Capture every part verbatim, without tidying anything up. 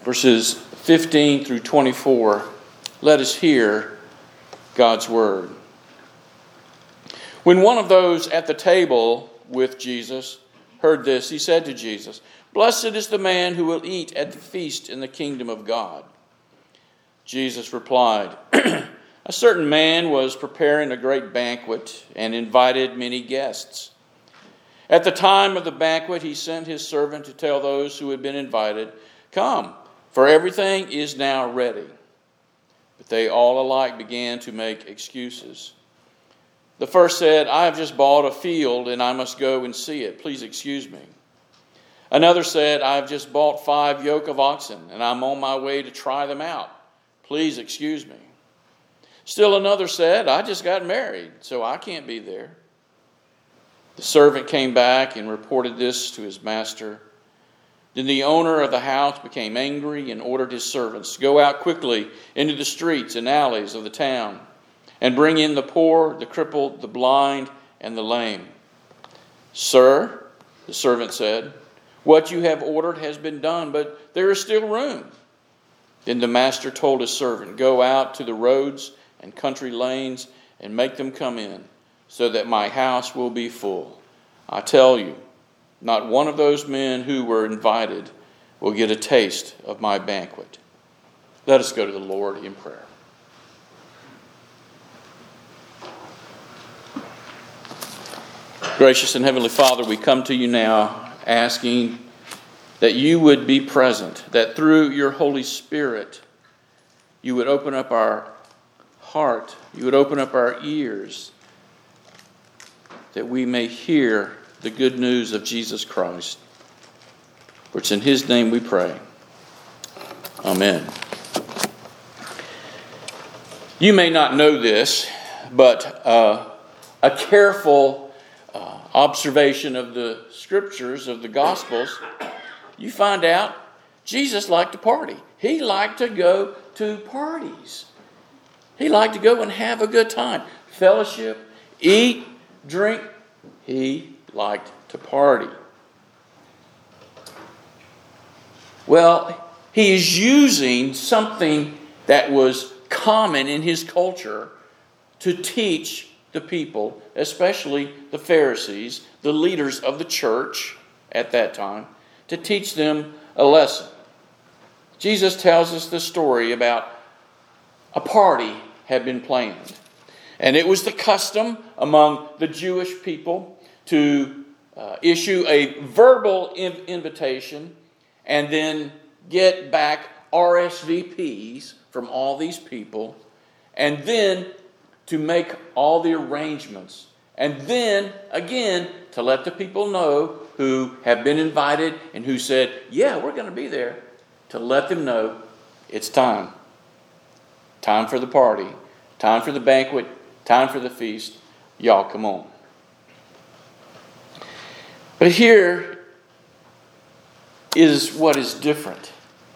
verses fifteen through twenty-four. Let us hear God's word. When one of those at the table with Jesus heard this, he said to Jesus, "Blessed is the man who will eat at the feast in the kingdom of God." Jesus replied, "A certain man was preparing a great banquet and invited many guests. At the time of the banquet, he sent his servant to tell those who had been invited, 'Come, for everything is now ready.' But they all alike began to make excuses. The first said, 'I have just bought a field and I must go and see it. Please excuse me.' Another said, 'I have just bought five yoke of oxen and I'm on my way to try them out. Please excuse me.' Still another said, 'I just got married, so I can't be there.' The servant came back and reported this to his master. Then the owner of the house became angry and ordered his servants to go out quickly into the streets and alleys of the town and bring in the poor, the crippled, the blind, and the lame. 'Sir,' the servant said, 'what you have ordered has been done, but there is still room.' Then the master told his servant, 'Go out to the roads and country lanes and make them come in, so that my house will be full. I tell you, not one of those men who were invited will get a taste of my banquet.'" Let us go to the Lord in prayer. Gracious and Heavenly Father, we come to you now asking that you would be present, that through your Holy Spirit you would open up our heart, you would open up our ears, that we may hear the good news of Jesus Christ. For it's in his name we pray. Amen. You may not know this, but uh, a careful uh, observation of the scriptures, of the Gospels, you find out Jesus liked to party. He liked to go to parties. He liked to go and have a good time. Fellowship, eat, drink. He liked to party. Well, he is using something that was common in his culture to teach the people, especially the Pharisees, the leaders of the church at that time, to teach them a lesson. Jesus tells us the story about a party had been planned. And it was the custom among the Jewish people to uh, issue a verbal inv- invitation and then get back R S V Ps from all these people, and then to make all the arrangements, and then again to let the people know who have been invited and who said, "Yeah, we're going to be there," to let them know it's time. Time for the party, time for the banquet, time for the feast. Y'all come on. But here is what is different.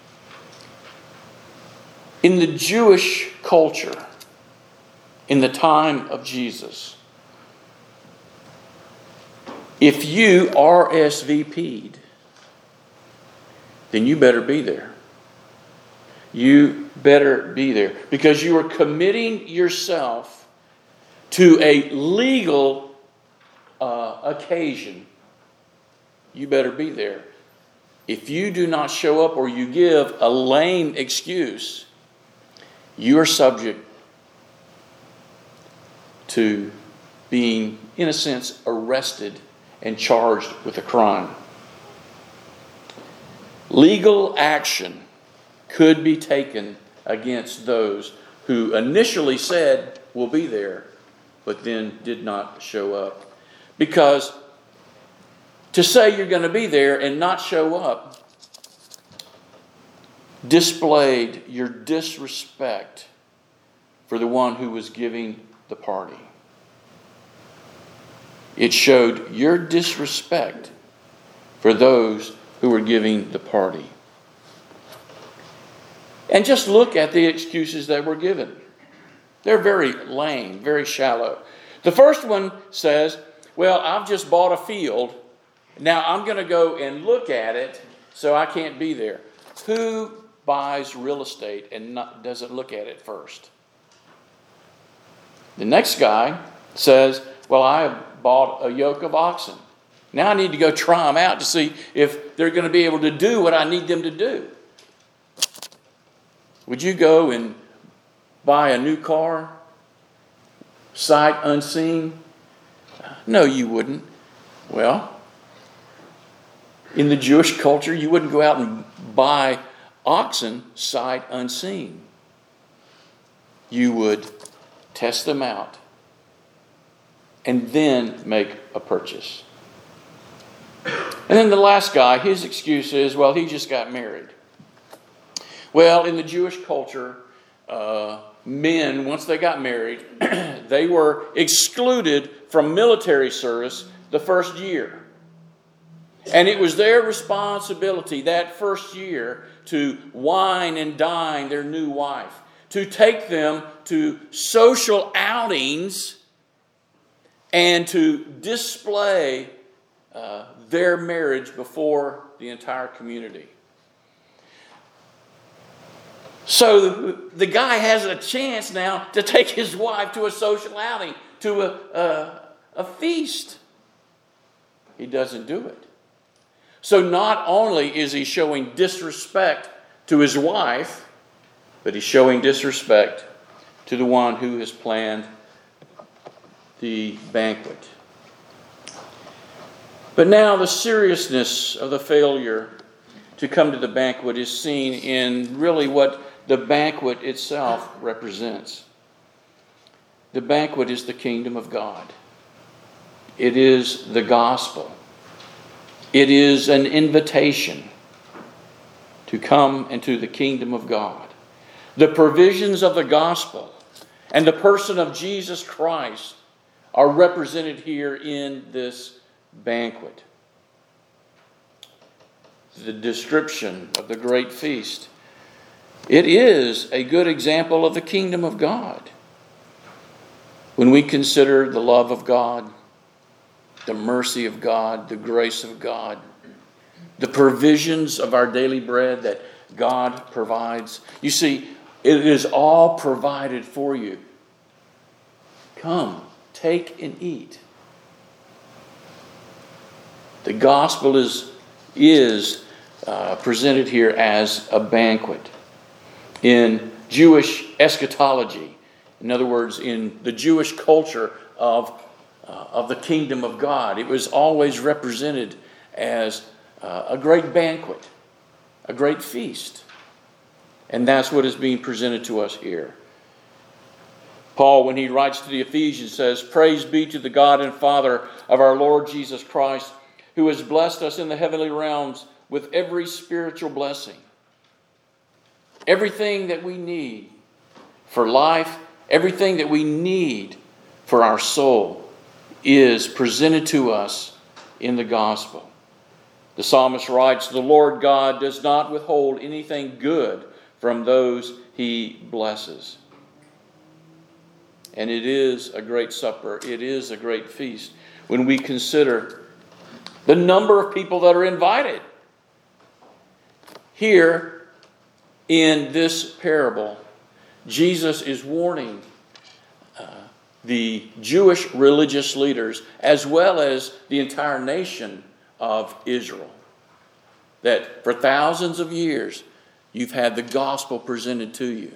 In the Jewish culture, in the time of Jesus, if you R S V P'd, then you better be there. You better be there, because you are committing yourself to a legal uh, occasion. You better be there. If you do not show up or you give a lame excuse, you are subject to being, in a sense, arrested and charged with a crime. Legal action could be taken against those who initially said, "We'll be there," but then did not show up. Because to say you're going to be there and not show up displayed your disrespect for the one who was giving the party. It showed your disrespect for those who were giving the party. And just look at the excuses that were given. They're very lame, very shallow. The first one says, "Well, I've just bought a field. Now I'm going to go and look at it, so I can't be there." Who buys real estate and not, doesn't look at it first. The next guy says, well, I have bought a yoke of oxen. Now I need to go try them out to see if they're going to be able to do what I need them to do. Would you go and buy a new car, sight unseen? No, you wouldn't. Well, in the Jewish culture, you wouldn't go out and buy oxen sight unseen. You would test them out and then make a purchase. And then the last guy, his excuse is, well, he just got married. Well, in the Jewish culture, uh, men, once they got married, they were excluded from military service the first year. And it was their responsibility that first year to wine and dine their new wife, to take them to social outings and to display uh, their marriage before the entire community. So the, the guy has a chance now to take his wife to a social outing, to a, a, a feast. He doesn't do it. So not only is he showing disrespect to his wife, but he's showing disrespect to the one who has planned the banquet. But now the seriousness of the failure to come to the banquet is seen in really what the banquet itself represents. The banquet is the kingdom of God. It is the gospel. It is an invitation to come into the kingdom of God. The provisions of the gospel and the person of Jesus Christ are represented here in this banquet. The description of the great feast. It is a good example of the kingdom of God. When we consider the love of God, the mercy of God, the grace of God, the provisions of our daily bread that God provides. You see, it is all provided for you. Come, take and eat. The gospel is, is uh, presented here as a banquet. In Jewish eschatology, in other words, in the Jewish culture of, uh, of the kingdom of God, it was always represented as uh, a great banquet, a great feast. And that's what is being presented to us here. Paul, when he writes to the Ephesians, says, "Praise be to the God and Father of our Lord Jesus Christ, who has blessed us in the heavenly realms with every spiritual blessing." Everything that we need for life, everything that we need for our soul is presented to us in the gospel. The psalmist writes, "The Lord God does not withhold anything good from those he blesses." And it is a great supper. It is a great feast when we consider the number of people that are invited. Here, in this parable, Jesus is warning uh, the Jewish religious leaders as well as the entire nation of Israel that for thousands of years you've had the gospel presented to you.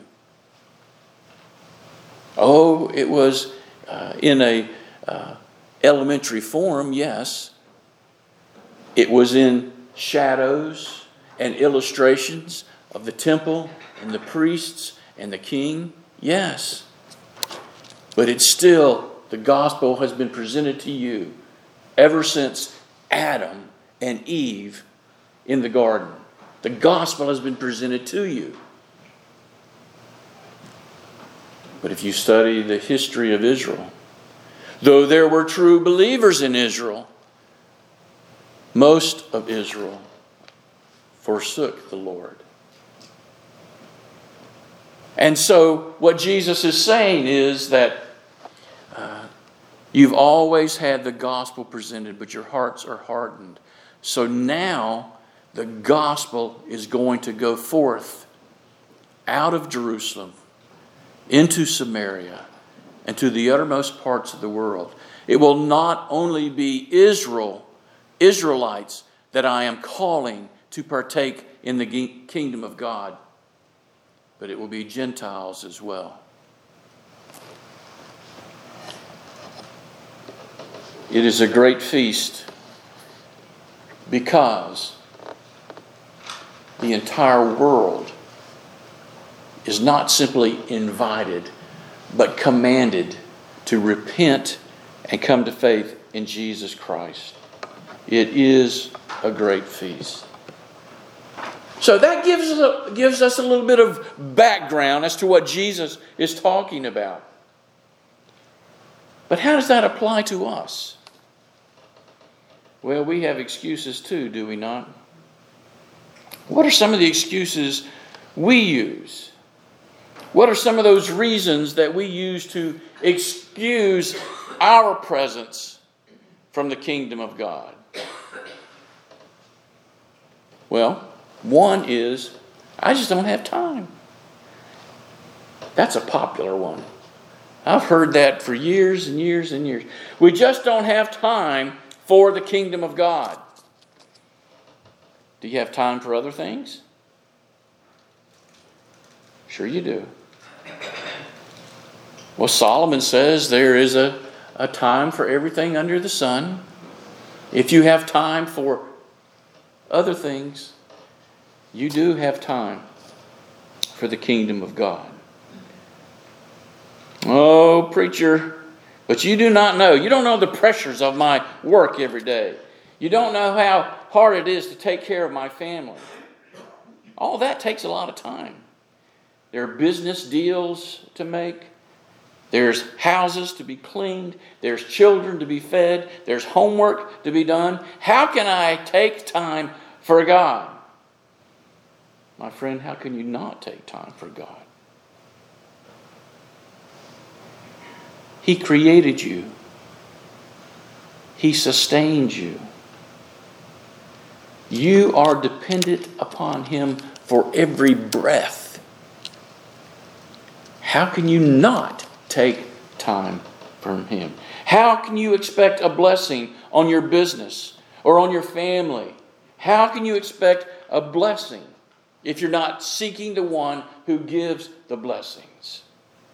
Oh, it was uh, in a uh, elementary form, yes. It was in shadows and illustrations of the temple and the priests and the king, yes. But it's still, the gospel has been presented to you ever since Adam and Eve in the garden. The gospel has been presented to you. But if you study the history of Israel, though there were true believers in Israel, most of Israel forsook the Lord. And so what Jesus is saying is that uh, you've always had the gospel presented, but your hearts are hardened. So now the gospel is going to go forth out of Jerusalem into Samaria and to the uttermost parts of the world. It will not only be Israel, Israelites that I am calling to partake in the kingdom of God, but it will be Gentiles as well. It is a great feast because the entire world is not simply invited, but commanded to repent and come to faith in Jesus Christ. It is a great feast. So that gives us a, gives us a little bit of background as to what Jesus is talking about. But how does that apply to us? Well, we have excuses too, do we not? What are some of the excuses we use? What are some of those reasons that we use to excuse our presence from the kingdom of God? Well, one is, I just don't have time. That's a popular one. I've heard that for years and years and years. We just don't have time for the kingdom of God. Do you have time for other things? Sure you do. Well, Solomon says there is a, a time for everything under the sun. If you have time for other things, you do have time for the kingdom of God. Oh, preacher, but you do not know. You don't know the pressures of my work every day. You don't know how hard it is to take care of my family. All that takes a lot of time. There are business deals to make. There's houses to be cleaned. There's children to be fed. There's homework to be done. How can I take time for God? My friend, how can you not take time for God? He created you. He sustains you. You are dependent upon Him for every breath. How can you not take time from Him? How can you expect a blessing on your business or on your family? How can you expect a blessing if you're not seeking the one who gives the blessings?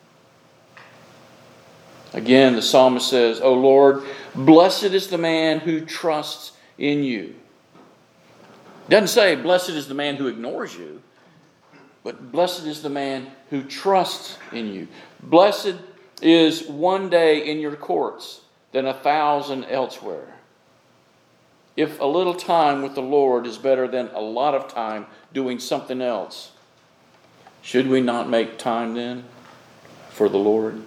Again, the psalmist says, "O Lord, blessed is the man who trusts in you." It doesn't say, blessed is the man who ignores you, but blessed is the man who trusts in you. Blessed is one day in your courts than a thousand elsewhere. If a little time with the Lord is better than a lot of time doing something else, should we not make time then for the Lord?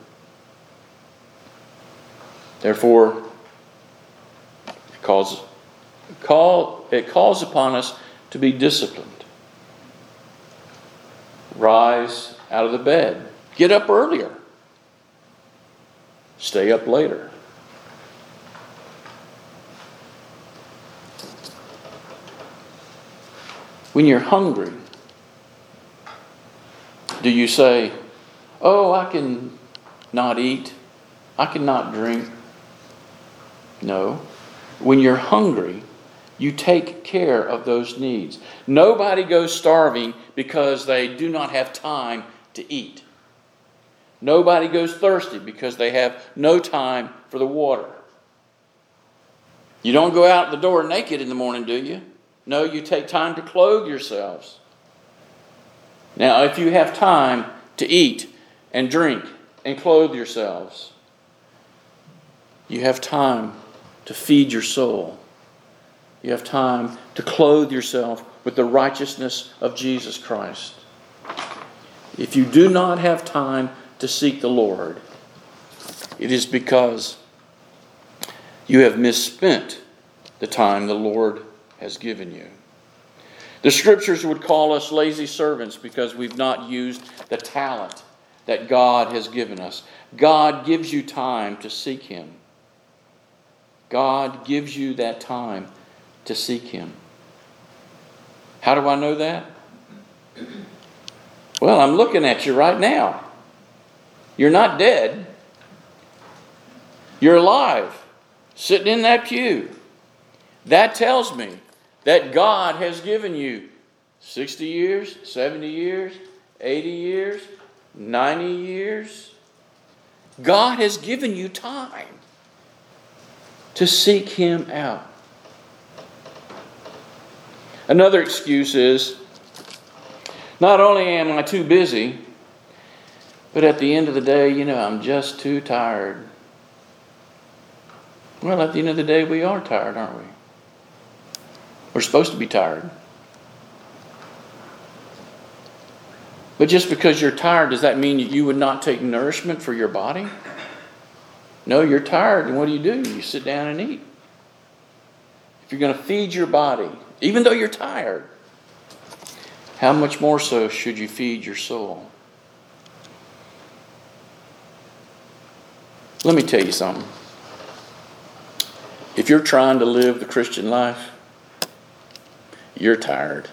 Therefore, it calls, call, it calls upon us to be disciplined. Rise out of the bed. Get up earlier. Stay up later. When you're hungry, do you say, "Oh, I can not eat. I can not drink"? No. When you're hungry, you take care of those needs. Nobody goes starving because they do not have time to eat. Nobody goes thirsty because they have no time for the water. You don't go out the door naked in the morning, do you? No, you take time to clothe yourselves. Now, if you have time to eat and drink and clothe yourselves, you have time to feed your soul. You have time to clothe yourself with the righteousness of Jesus Christ. If you do not have time to seek the Lord, it is because you have misspent the time the Lord has given you. The Scriptures would call us lazy servants because we've not used the talent that God has given us. God gives you time to seek Him. God gives you that time to seek Him. How do I know that? Well, I'm looking at you right now. You're not dead. You're alive, sitting in that pew. That tells me that God has given you sixty years, seventy years, eighty years, ninety years. God has given you time to seek Him out. Another excuse is, not only am I too busy, but at the end of the day, you know, I'm just too tired. Well, at the end of the day, we are tired, aren't we? We're supposed to be tired. But just because you're tired, does that mean that you would not take nourishment for your body? No, you're tired, and what do you do? You sit down and eat. If you're going to feed your body, even though you're tired, how much more so should you feed your soul? Let me tell you something. If you're trying to live the Christian life, you're tired.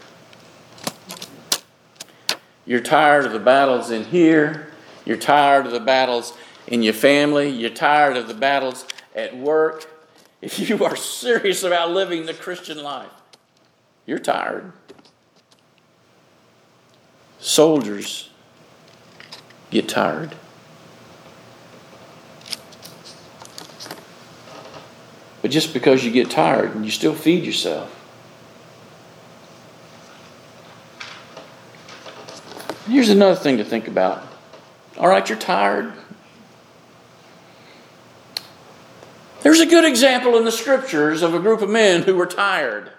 You're tired of the battles in here. You're tired of the battles in your family. You're tired of the battles at work. If you are serious about living the Christian life, you're tired. Soldiers get tired. But just because you get tired, you still feed yourself. Here's another thing to think about. All right, you're tired. There's a good example in the Scriptures of a group of men who were tired.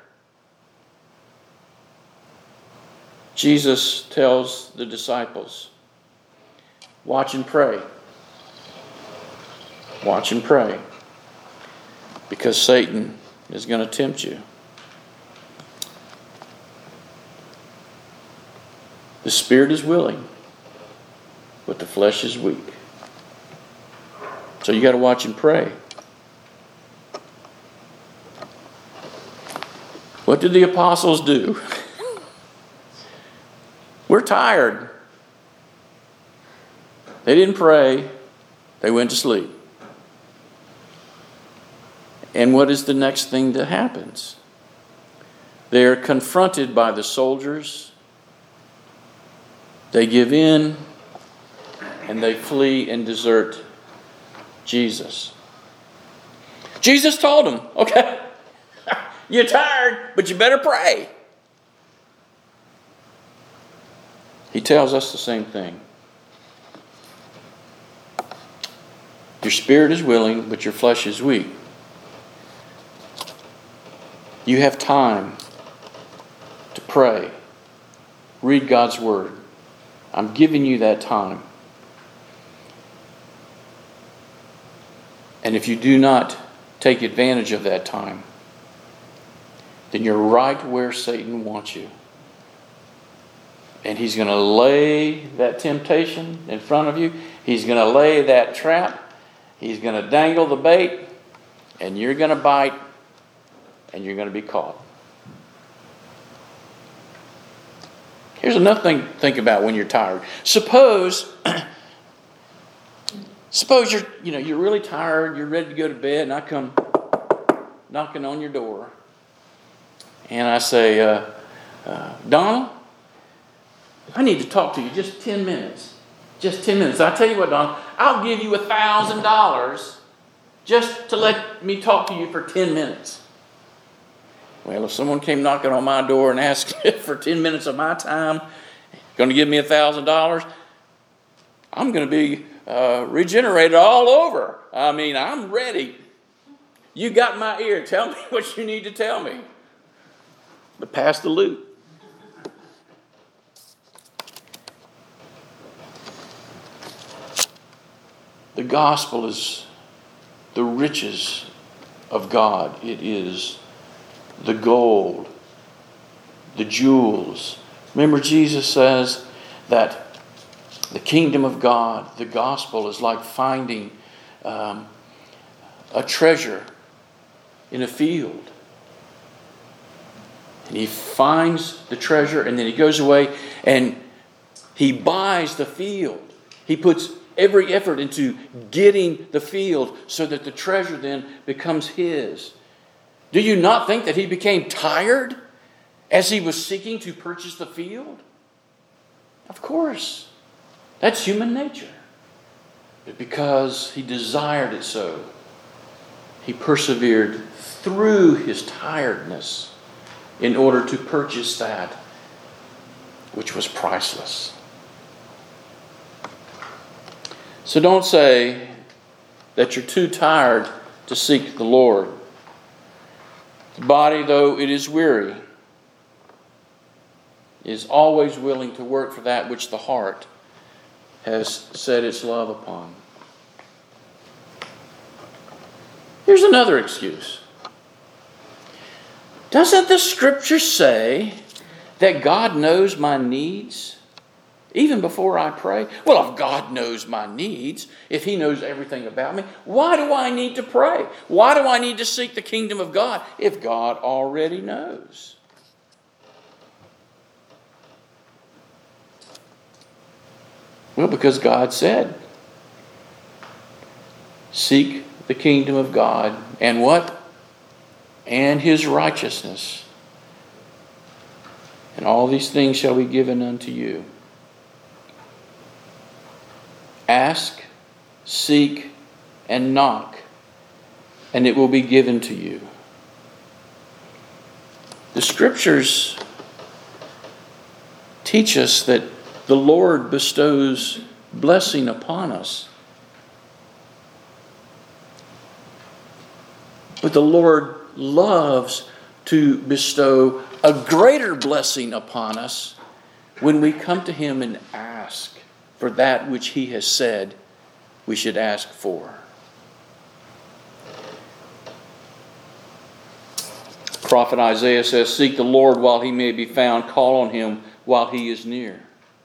Jesus tells the disciples, watch and pray. Watch and pray. Because Satan is going to tempt you. The spirit is willing, but the flesh is weak. So you got to watch and pray. What did the apostles do? We're tired. They didn't pray. They went to sleep. And what is the next thing that happens? They're confronted by the soldiers. They give in and they flee and desert Jesus. Jesus told them, okay, you're tired, but you better pray. He tells us the same thing. Your spirit is willing, but your flesh is weak. You have time to pray. Read God's Word. I'm giving you that time. And if you do not take advantage of that time, then you're right where Satan wants you. And he's going to lay that temptation in front of you. He's going to lay that trap. He's going to dangle the bait. And you're going to bite. And you're going to be caught. Here's another thing to think about when you're tired. Suppose, suppose you're, you know, you're really tired. You're ready to go to bed, and I come knocking on your door, and I say, uh, uh, Donald, I need to talk to you just ten minutes. Just ten minutes. I tell you what, Donald, I'll give you a thousand dollars just to let me talk to you for ten minutes. Well, if someone came knocking on my door and asked for ten minutes of my time, going to give me a thousand dollars, I'm going to be uh, regenerated all over. I mean, I'm ready. You got my ear. Tell me what you need to tell me. But pass the loot. The gospel is the riches of God. It is the gold, the jewels. Remember, Jesus says that the kingdom of God, the gospel, is like finding um, a treasure in a field. And he finds the treasure, and then he goes away and He buys the field. He puts every effort into getting the field so that the treasure then becomes his. Do you not think that he became tired as he was seeking to purchase the field? Of course. That's human nature. But because he desired it so, he persevered through his tiredness in order to purchase that which was priceless. So don't say that you're too tired to seek the Lord. The body, though it is weary, is always willing to work for that which the heart has set its love upon. Here's another excuse. Doesn't the Scripture say that God knows my needs even before I pray? Well, if God knows my needs, if He knows everything about me, why do I need to pray? Why do I need to seek the kingdom of God if God already knows? Well, because God said, seek the kingdom of God and what? And His righteousness. And all these things shall be given unto you. Ask, seek, and knock, and it will be given to you. The Scriptures teach us that the Lord bestows blessing upon us. But the Lord loves to bestow a greater blessing upon us when we come to Him and ask for that which He has said we should ask for. Prophet Isaiah says, seek the Lord while He may be found, call on Him while He is near.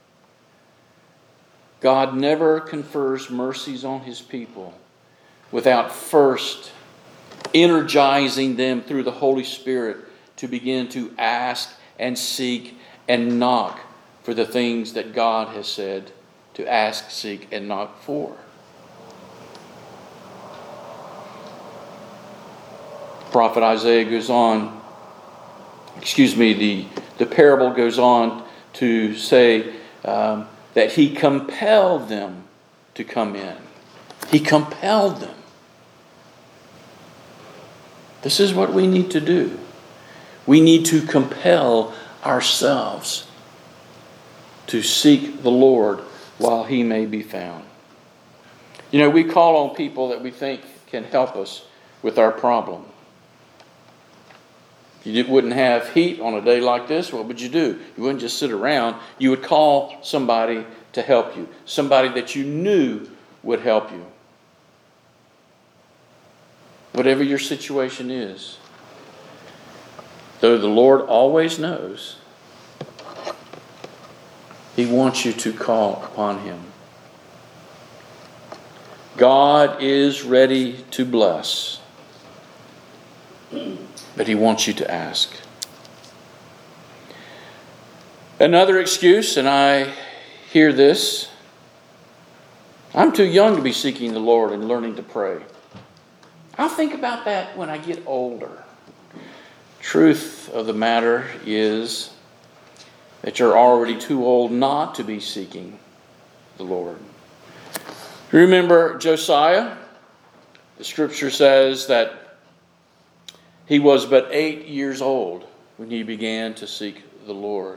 God never confers mercies on His people without first energizing them through the Holy Spirit to begin to ask and seek and knock for the things that God has said to ask, seek, and knock for. Prophet Isaiah goes on, excuse me, the, the parable goes on to say um, that He compelled them to come in. He compelled them. This is what we need to do. We need to compel ourselves to seek the Lord while He may be found. You know, we call on people that we think can help us with our problem. You wouldn't have heat on a day like this, what would you do? You wouldn't just sit around. You would call somebody to help you. Somebody that you knew would help you. Whatever your situation is. Though the Lord always knows, He wants you to call upon Him. God is ready to bless, but He wants you to ask. Another excuse, and I hear this, I'm too young to be seeking the Lord and learning to pray. I'll think about that when I get older. Truth of the matter is that you're already too old not to be seeking the Lord. Remember Josiah? The Scripture says that he was but eight years old when he began to seek the Lord.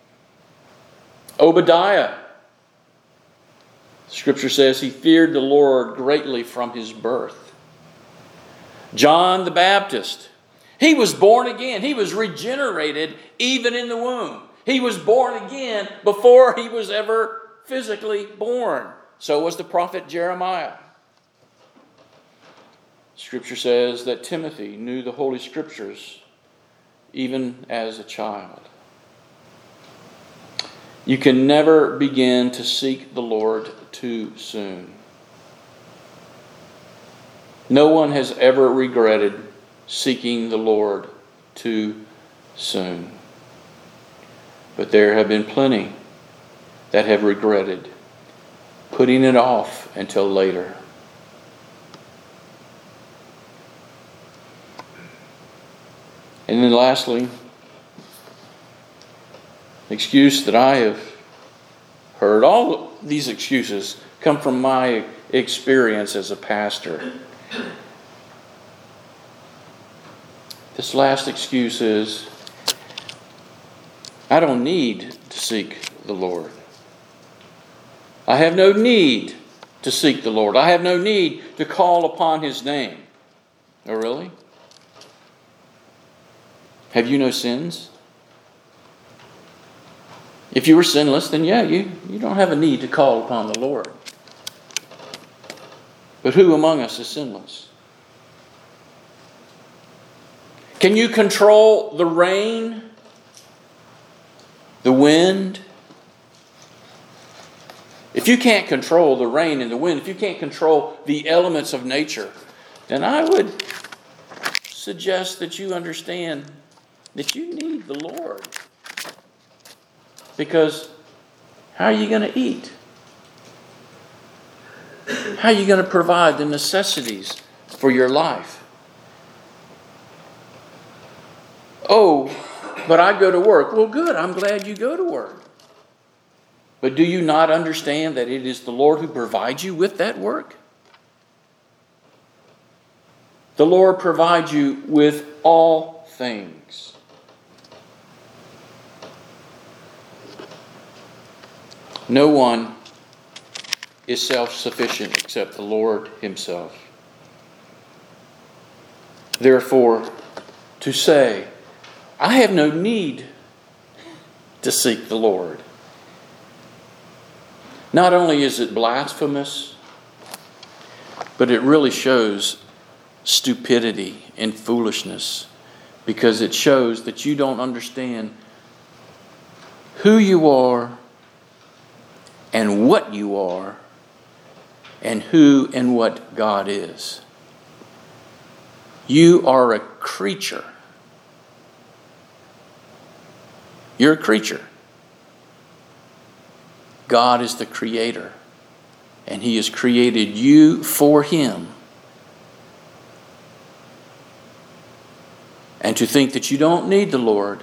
Obadiah, Scripture says he feared the Lord greatly from his birth. John the Baptist, he was born again. He was regenerated even in the womb. He was born again before he was ever physically born. So was the prophet Jeremiah. Scripture says that Timothy knew the Holy Scriptures even as a child. You can never begin to seek the Lord too soon. No one has ever regretted seeking the Lord too soon. But there have been plenty that have regretted putting it off until later. And then lastly, excuse that I have heard. All these excuses come from my experience as a pastor. This last excuse is, I don't need to seek the Lord. I have no need to seek the Lord. I have no need to call upon His name. Oh, really? Have you no sins? If you were sinless, then yeah, you, you don't have a need to call upon the Lord. But who among us is sinless? Can you control the rain, the wind? If you can't control the rain and the wind, if you can't control the elements of nature, then I would suggest that you understand that you need the Lord. Because how are you going to eat? How are you going to provide the necessities for your life? Oh, but I go to work. Well, good. I'm glad you go to work. But do you not understand that it is the Lord who provides you with that work? The Lord provides you with all things. No one is self-sufficient except the Lord Himself. Therefore, to say, I have no need to seek the Lord, not only is it blasphemous, but it really shows stupidity and foolishness, because it shows that you don't understand who you are and what you are and who and what God is. You are a creature. You're a creature. God is the creator, and He has created you for Him. And to think that you don't need the Lord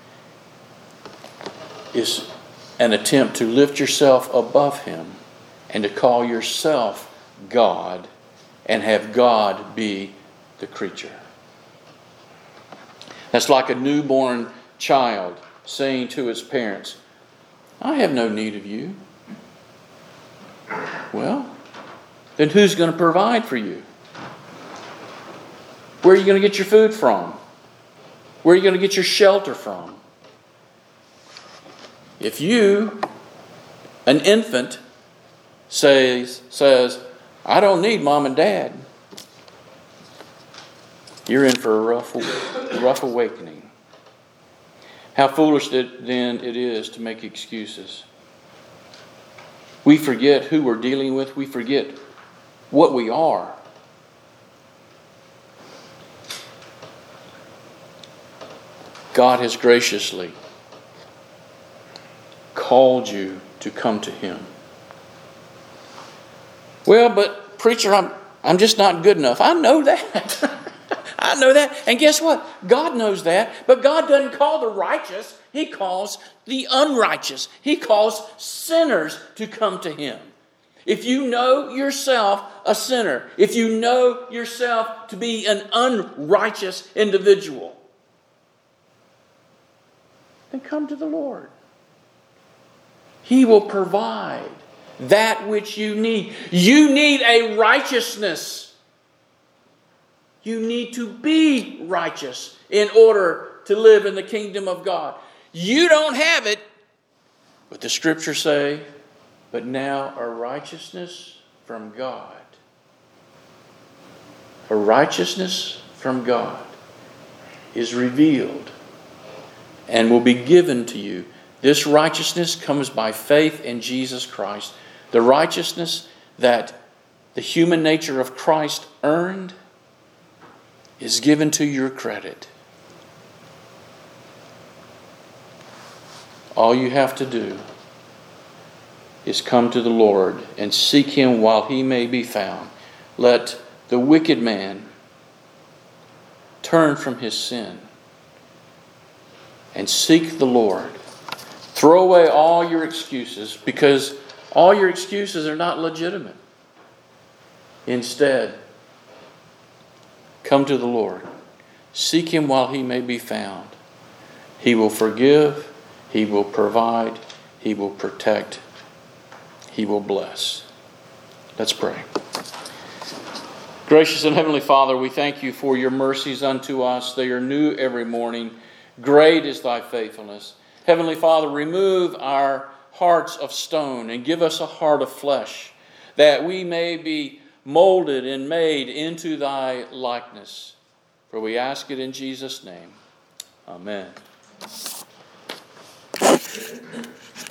is an attempt to lift yourself above Him and to call yourself God and have God be the creature. That's like a newborn child saying to its parents, I have no need of you. Well, then who's going to provide for you? Where are you going to get your food from? Where are you going to get your shelter from? If you, an infant, says, says, I don't need mom and dad, you're in for a rough, rough awakening. How foolish that then it is to make excuses. We forget who we're dealing with. We forget what we are. God has graciously called you to come to Him. Well, but preacher, I'm I'm just not good enough. I know that. I know that. And guess what? God knows that. But God doesn't call the righteous. He calls the unrighteous. He calls sinners to come to Him. If you know yourself a sinner, if you know yourself to be an unrighteous individual, then come to the Lord. He will provide that which you need. You need a righteousness. You need to be righteous in order to live in the kingdom of God. You don't have it, but the Scriptures say, but now a righteousness from God. A righteousness from God is revealed and will be given to you. This righteousness comes by faith in Jesus Christ. The righteousness that the human nature of Christ earned is given to your credit. All you have to do is come to the Lord and seek him while he may be found. Let the wicked man turn from his sin and seek the Lord. Throw away all your excuses, because all your excuses are not legitimate. Instead, come to the Lord. Seek him while he may be found. He will forgive. He will provide. He will protect. He will bless. Let's pray. Gracious and Heavenly Father, we thank you for your mercies unto us. They are new every morning. Great is thy faithfulness. Heavenly Father, remove our hearts of stone and give us a heart of flesh, that we may be molded and made into thy likeness. For we ask it in Jesus' name. Amen.